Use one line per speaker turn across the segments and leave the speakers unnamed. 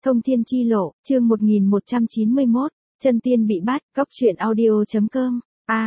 Thông thiên chi lộ, chương 1191, chân tiên bị bắt, góc truyện audio.com.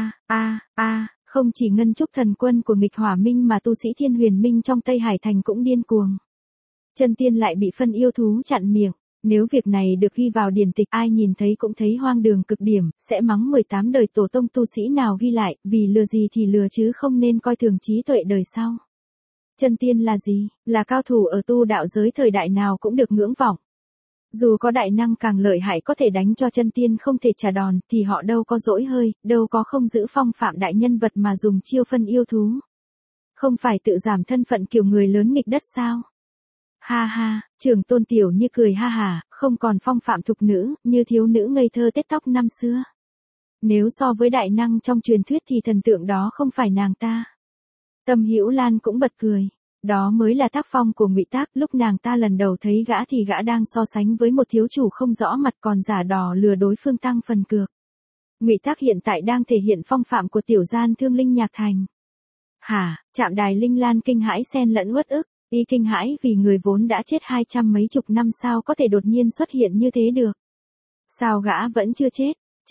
Không chỉ ngân trúc thần quân của nghịch hỏa minh mà tu sĩ thiên huyền minh trong Tây Hải Thành cũng điên cuồng. Chân tiên lại bị phân yêu thú chặn miệng, nếu việc này được ghi vào điển tịch ai nhìn thấy cũng thấy hoang đường cực điểm, sẽ mắng 18 đời tổ tông tu sĩ nào ghi lại, vì lừa gì thì lừa chứ không nên coi thường trí tuệ đời sau. Chân tiên là gì? Là cao thủ ở tu đạo giới thời đại nào cũng được ngưỡng vọng. Dù có đại năng càng lợi hại có thể đánh cho chân tiên không thể trả đòn, thì họ đâu có dỗi hơi, đâu có không giữ phong phạm đại nhân vật mà dùng chiêu phân yêu thú. Không phải tự giảm thân phận kiểu người lớn nghịch đất sao? Ha ha, Trường Tôn Tiểu Như cười ha hả, không còn phong phạm thục nữ, như thiếu nữ ngây thơ tết tóc năm xưa. Nếu so với đại năng trong truyền thuyết thì thần tượng đó không phải nàng ta. Tâm Hữu Lan cũng bật cười. Đó mới là tác phong của Ngụy Tác, lúc nàng ta lần đầu thấy gã thì gã đang so sánh với một thiếu chủ không rõ mặt còn giả đò lừa đối phương tăng phần cược. Ngụy Tác hiện tại đang thể hiện phong phạm của tiểu gian thương linh nhạc thành. Hả, Trạm Đài Linh Lan kinh hãi xen lẫn uất ức, y kinh hãi vì người vốn đã chết 200 mấy chục năm sao có thể đột nhiên xuất hiện như thế được. Sao gã vẫn chưa chết?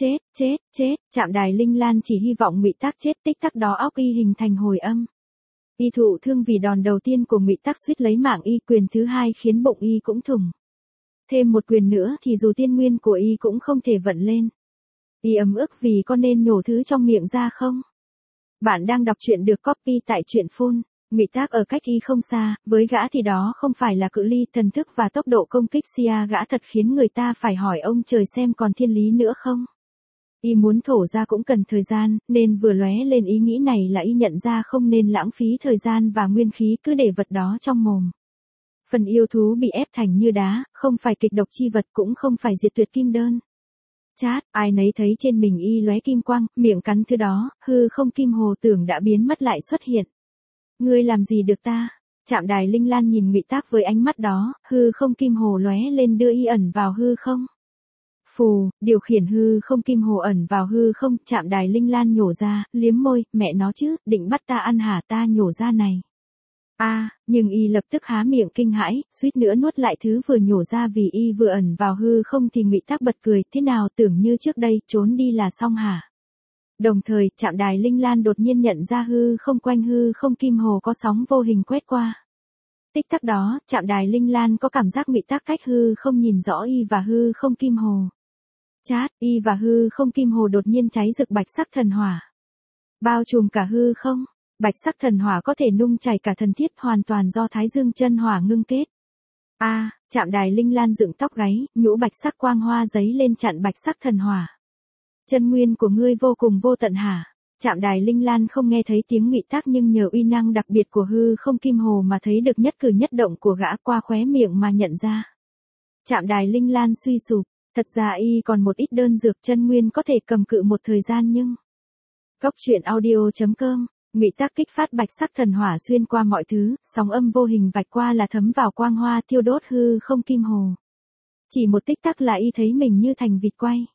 Chết, Trạm Đài Linh Lan chỉ hy vọng Ngụy Tác chết, tích tắc đó óc y hình thành hồi âm. Y thụ thương vì đòn đầu tiên của Ngụy Tác suýt lấy mạng y, quyền thứ hai khiến bụng y cũng thủng. Thêm một quyền nữa thì dù tiên nguyên của y cũng không thể vận lên. Y ấm ức vì có nên nhổ thứ trong miệng ra không? Bạn đang đọc truyện được copy tại truyện phun. Ngụy Tác ở cách y không xa, với gã thì đó không phải là cự ly, thần thức và tốc độ công kích xia gã thật khiến người ta phải hỏi ông trời xem còn thiên lý nữa không. Y muốn thổ ra cũng cần thời gian, nên vừa lóe lên ý nghĩ này là y nhận ra không nên lãng phí thời gian và nguyên khí cứ để vật đó trong mồm. Phần yêu thú bị ép thành như đá, không phải kịch độc chi vật cũng không phải diệt tuyệt kim đơn. Chát, ai nấy thấy trên mình y lóe kim quang, miệng cắn thứ đó, hư không kim hồ tưởng đã biến mất lại xuất hiện. Ngươi làm gì được ta? Trạm Đài Linh Lan nhìn Ngụy Tác với ánh mắt đó, hư không kim hồ lóe lên đưa y ẩn vào hư không. Phù, điều khiển hư không kim hồ ẩn vào hư không, Trạm Đài Linh Lan nhổ ra, liếm môi, mẹ nó chứ, định bắt ta ăn hả, ta nhổ ra này. Nhưng y lập tức há miệng kinh hãi, suýt nữa nuốt lại thứ vừa nhổ ra vì y vừa ẩn vào hư không thì Ngụy Tác bật cười, thế nào tưởng như trước đây, trốn đi là xong hả? Đồng thời, Trạm Đài Linh Lan đột nhiên nhận ra hư không quanh hư không kim hồ có sóng vô hình quét qua. Tích tắc đó, Trạm Đài Linh Lan có cảm giác Ngụy Tác cách hư không nhìn rõ y và hư không kim hồ. Chát, y và hư không kim hồ đột nhiên cháy rực bạch sắc thần hỏa. Bao trùm cả hư không, bạch sắc thần hỏa có thể nung chảy cả thần thiết hoàn toàn do Thái Dương chân hỏa ngưng kết. Trạm Đài Linh Lan dựng tóc gáy, nhũ bạch sắc quang hoa giấy lên chặn bạch sắc thần hỏa. Chân nguyên của ngươi vô cùng vô tận hả? Trạm Đài Linh Lan không nghe thấy tiếng Ngụy Tác nhưng nhờ uy năng đặc biệt của hư không kim hồ mà thấy được nhất cử nhất động của gã qua khóe miệng mà nhận ra. Trạm Đài Linh Lan suy sụp, thật ra y còn một ít đơn dược chân nguyên có thể cầm cự một thời gian nhưng... Góc truyện audio.com, Ngụy Tác kích phát bạch sắc thần hỏa xuyên qua mọi thứ, sóng âm vô hình vạch qua là thấm vào quang hoa thiêu đốt hư không kim hồ. Chỉ một tích tắc là y thấy mình như thành vịt quay.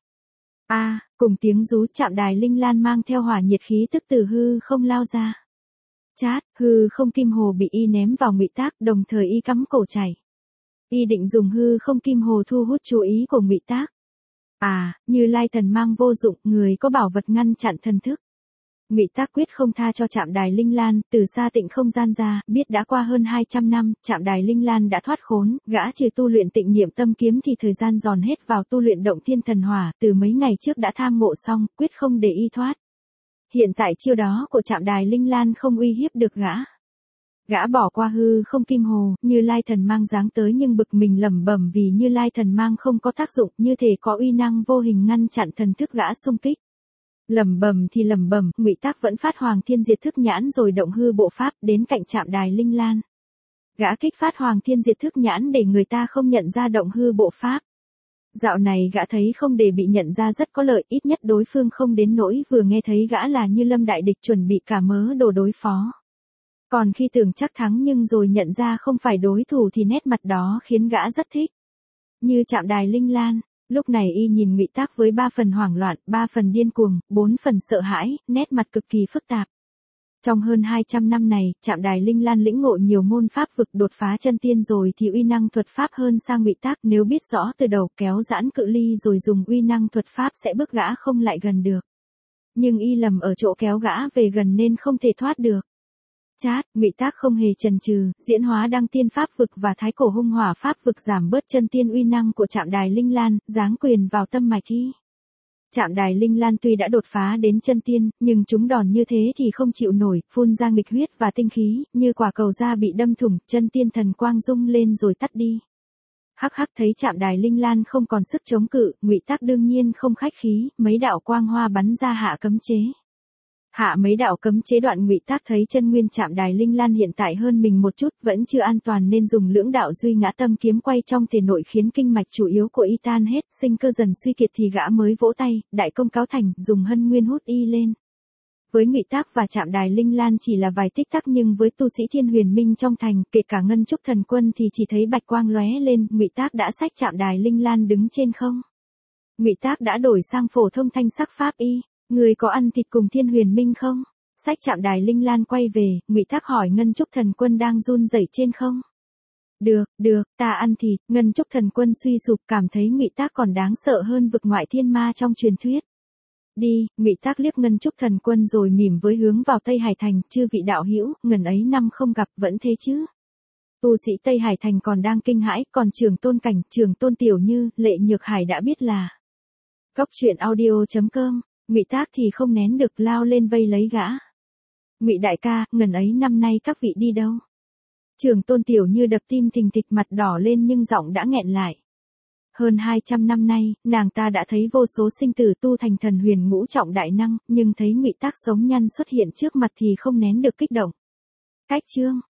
Cùng tiếng rú, Trạm Đài Linh Lan mang theo hỏa nhiệt khí tức từ hư không lao ra. Chát, hư không kim hồ bị y ném vào Ngụy Tác, đồng thời y cắm cổ chạy. Y định dùng hư không kim hồ thu hút chú ý của Ngụy Tác. Như Lai thần mang vô dụng, người có bảo vật ngăn chặn thần thức. Ngụy Tác quyết không tha cho Trạm Đài Linh Lan, từ xa tịnh không gian ra, biết đã qua hơn 200 năm, Trạm Đài Linh Lan đã thoát khốn, gã trừ tu luyện tịnh niệm tâm kiếm thì thời gian dồn hết vào tu luyện động thiên thần hỏa, từ mấy ngày trước đã tham ngộ xong, quyết không để y thoát. Hiện tại chiêu đó của Trạm Đài Linh Lan không uy hiếp được gã. Gã bỏ qua hư không kim hồ, Như Lai thần mang giáng tới nhưng bực mình lẩm bẩm vì Như Lai thần mang không có tác dụng, như thể có uy năng vô hình ngăn chặn thần thức gã xung kích. Lẩm bẩm thì lẩm bẩm, Ngụy Tác vẫn phát Hoàng Thiên Diệt Thức Nhãn rồi động hư bộ pháp đến cạnh Trạm Đài Linh Lan. Gã kích phát Hoàng Thiên Diệt Thức Nhãn để người ta không nhận ra động hư bộ pháp. Dạo này gã thấy không để bị nhận ra rất có lợi, ít nhất đối phương không đến nỗi vừa nghe thấy gã là Như Lâm đại địch chuẩn bị cả mớ đồ đối phó. Còn khi tưởng chắc thắng nhưng rồi nhận ra không phải đối thủ thì nét mặt đó khiến gã rất thích. Như Trạm Đài Linh Lan. Lúc này y nhìn Ngụy Tác với 3 phần hoảng loạn, 3 phần điên cuồng, 4 phần sợ hãi, nét mặt cực kỳ phức tạp. Trong hơn 200 năm này, Trạm Đài Linh Lan lĩnh ngộ nhiều môn pháp vực đột phá chân tiên rồi thì uy năng thuật pháp hơn sang Ngụy Tác, nếu biết rõ từ đầu kéo giãn cự ly rồi dùng uy năng thuật pháp sẽ bước gã không lại gần được. Nhưng y lầm ở chỗ kéo gã về gần nên không thể thoát được. Chát, Ngụy Tác không hề chần chừ, diễn hóa đăng tiên pháp vực và thái cổ hung hỏa pháp vực giảm bớt chân tiên uy năng của Trạm Đài Linh Lan, giáng quyền vào tâm mạch thi. Trạm Đài Linh Lan tuy đã đột phá đến chân tiên, nhưng chúng đòn như thế thì không chịu nổi, phun ra nghịch huyết và tinh khí, như quả cầu da bị đâm thủng, chân tiên thần quang rung lên rồi tắt đi. Hắc hắc thấy Trạm Đài Linh Lan không còn sức chống cự, Ngụy Tác đương nhiên không khách khí, mấy đạo quang hoa bắn ra hạ cấm chế. Hạ mấy đạo cấm chế đoạn, Ngụy Tác thấy chân nguyên Trạm Đài Linh Lan hiện tại hơn mình một chút, vẫn chưa an toàn nên dùng lưỡng đạo duy ngã tâm kiếm quay trong thể nội khiến kinh mạch chủ yếu của y tan hết, sinh cơ dần suy kiệt thì gã mới vỗ tay, đại công cáo thành, dùng hân nguyên hút y lên. Với Ngụy Tác và Trạm Đài Linh Lan chỉ là vài tích tắc, nhưng với tu sĩ Thiên Huyền Minh trong thành, kể cả Ngân Trúc Thần Quân thì chỉ thấy bạch quang lóe lên, Ngụy Tác đã xách Trạm Đài Linh Lan đứng trên không. Ngụy Tác đã đổi sang phổ thông thanh sắc pháp y. Người có ăn thịt cùng Thiên Huyền Minh không? Xách Trạm Đài Linh Lan quay về, Ngụy Tác hỏi Ngân Trúc Thần Quân đang run rẩy trên không? Được, ta ăn thịt. Ngân Trúc Thần Quân suy sụp, cảm thấy Ngụy Tác còn đáng sợ hơn vực ngoại thiên ma trong truyền thuyết. Đi, Ngụy Tác liếc Ngân Trúc Thần Quân rồi mỉm với hướng vào Tây Hải Thành, chư vị đạo hữu, ngần ấy năm không gặp vẫn thế chứ? Tu sĩ Tây Hải Thành còn đang kinh hãi, còn Trường Tôn Cảnh, Trường Tôn Tiểu Như, Lệ Nhược Hải đã biết là. Góc truyện audio.com. Ngụy Tác thì không nén được lao lên vây lấy gã. Ngụy đại ca, ngần ấy năm nay các vị đi đâu? Trường Tôn Tiểu Như đập tim thình thịch, mặt đỏ lên nhưng giọng đã nghẹn lại. Hơn 200 năm nay, nàng ta đã thấy vô số sinh tử tu thành thần huyền ngũ trọng đại năng, nhưng thấy Ngụy Tác sống nhăn xuất hiện trước mặt thì không nén được kích động. Cách chương